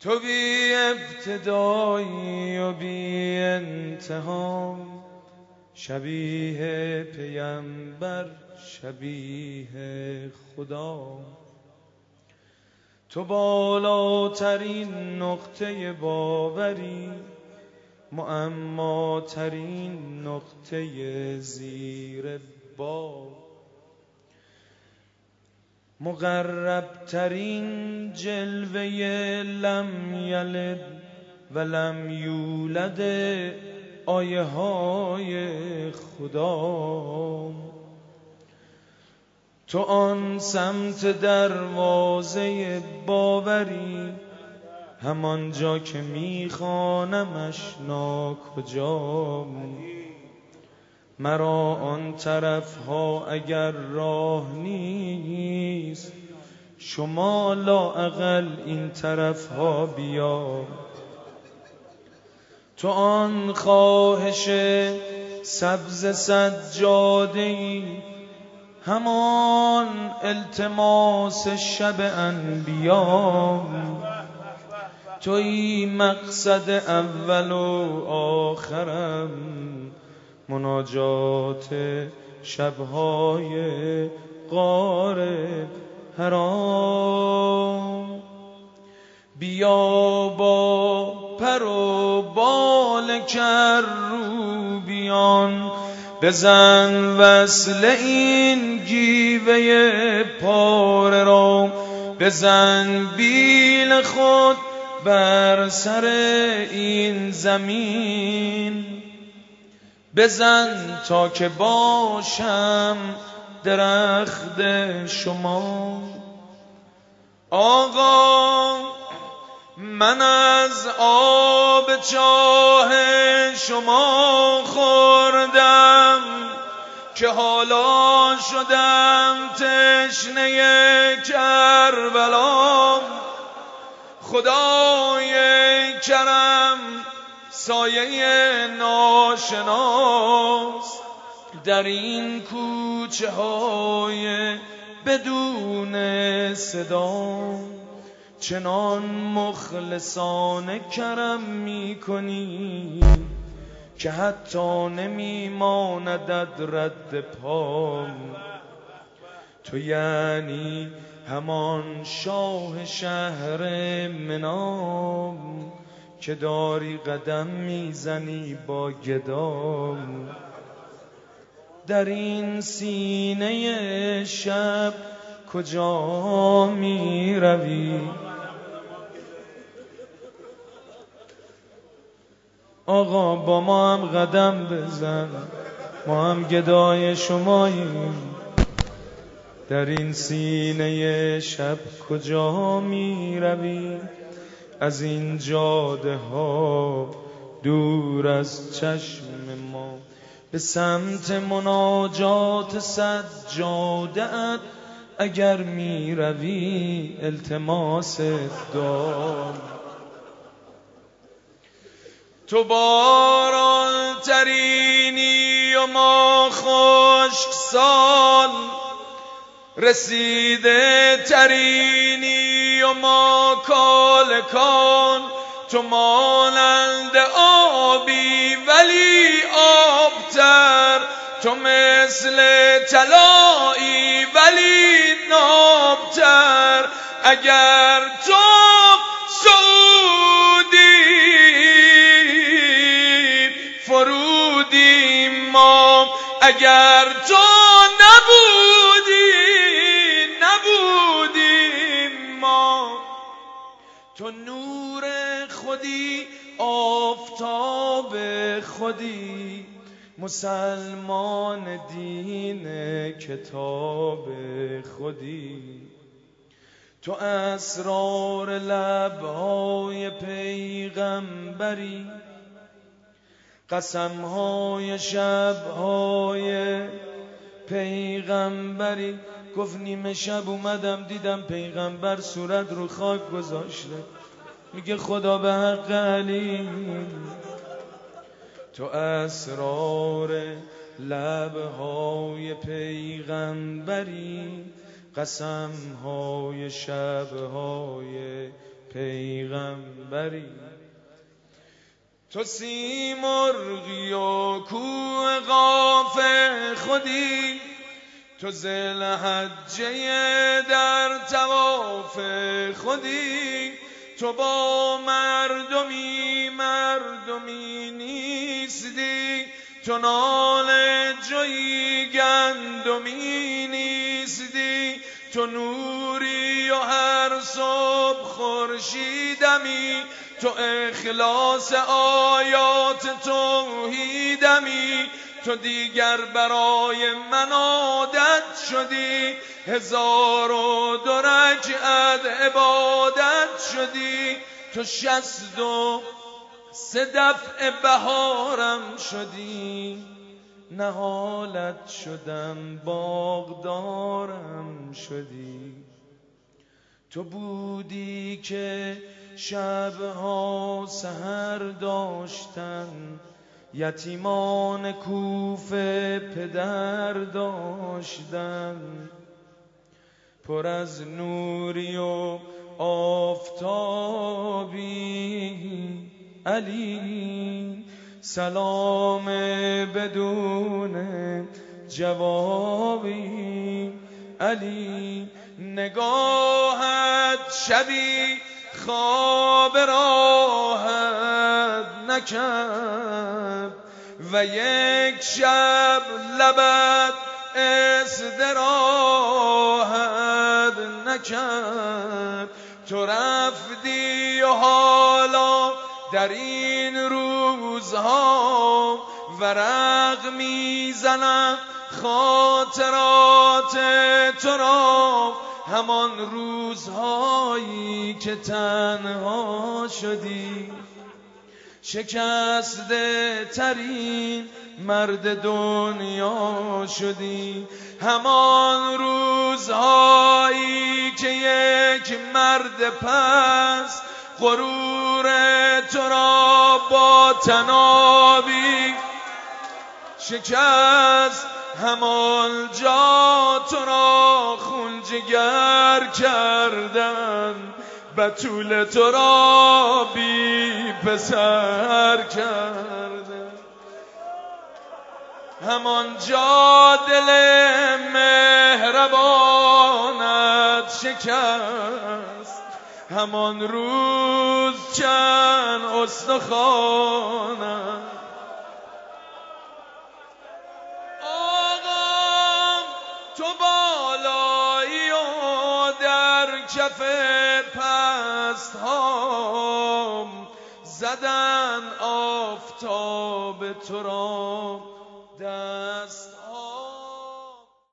تو بی ابتدایی و بی انتها، شبیه پیامبر شبیه خدا. تو بالاترین نقطه باوری، معماترین نقطه زیر بار، مقربترین جلوه لم یلد و لم یولد آیه های خدا. تو آن سمت دروازه باوری، همانجا که میخوانمش ناکجا. مرا آن طرف ها اگر راه نیست، شما لااقل این طرف ها بیا. تو آن خواهش سبز سجاده‌ای، همان التماس شب انبیا. تویی مقصد اول و آخرم، مناجات شبهای غار حرام. بیا با پر و بال کروبیان، بزن وصل این گیوه پاره را. بزن بیل خود بر سر این زمین، بزن تا که باشم درخت شما. آقا من از آب چاه شما خوردم، که حالا شدم تشنه کربلا. خدای کرم سایه ناشناس در این کوچه های بدون صدا. چنان مخلصانه کرم میکنی که حتی نمیماندد رد پام. تو یعنی همان شاه شهر منام، که داری قدم میزنی با گدام. در این سینه شب کجا می روی؟ آقا با ما هم قدم بزن، ما هم گدای شماییم. در این سینه شب کجا می روی؟ از این جاده ها دور از چشم ما، به سمت مناجات سجاده‌ات اگر می روی التماس دار. تو باران ترینی و ما خشک سال، رسیده ترینی و ما کالکان. تو مانند آبی ولی آبتر، تو مثل طلایی ولی نابتر. اگر تو سعودی فرودیم ما، اگر تو نبودیم ما. تو نور خودی، آفتاب خودی، مسلمان دین کتاب خودی. تو اسرار لبهای پیغمبری، قسمهای شبهای پیغمبری. گفت نیمه شب اومدم دیدم پیغمبر صورت رو خاک گذاشته، میگه خدا به حق علی. تو اسرار لبهای پیغمبری، قسمهای شبهای پیغمبری. تو سیمرغی و کوه قاف خودی، تو ذوالحجه در طواف خودی. تو با مردمی نیستی، تو ناله جوی گندمی نیستی. تو نوری و هر صبح خورشیدمی، تو اخلاص آیات توحیدمی. تو دیگر برای من عادت شدی، 1002 رکعت عبادت شدی. تو 63 دفع بهارم شدی، نهالت شدم باغدارم شدی. تو بودی که شبها سحر داشتن، یتیمان کوفه پدر داشتن. پر از نوری و آفتابی علی، سلام بدون جوابی علی. نگاهت شبی خواب راحت نکرد و یک شب لبت استراحت نکرد. تو رفتی و حالا در این روزها ورق میزنم خاطرات تو را. همان روزهایی که تنها شدی، شکسته ترین مرد دنیا شدی. همان روزهایی که یک مرد پس غرور تو را با تنابی شکست. همان جا تو را خون جگر کردن، بتول تو را بی پسر کردن. همان جا دل مهربانت شکست، همان روز چند استخوانت. تو بالایی و در کف پست ها زدن آفتاب تو را دست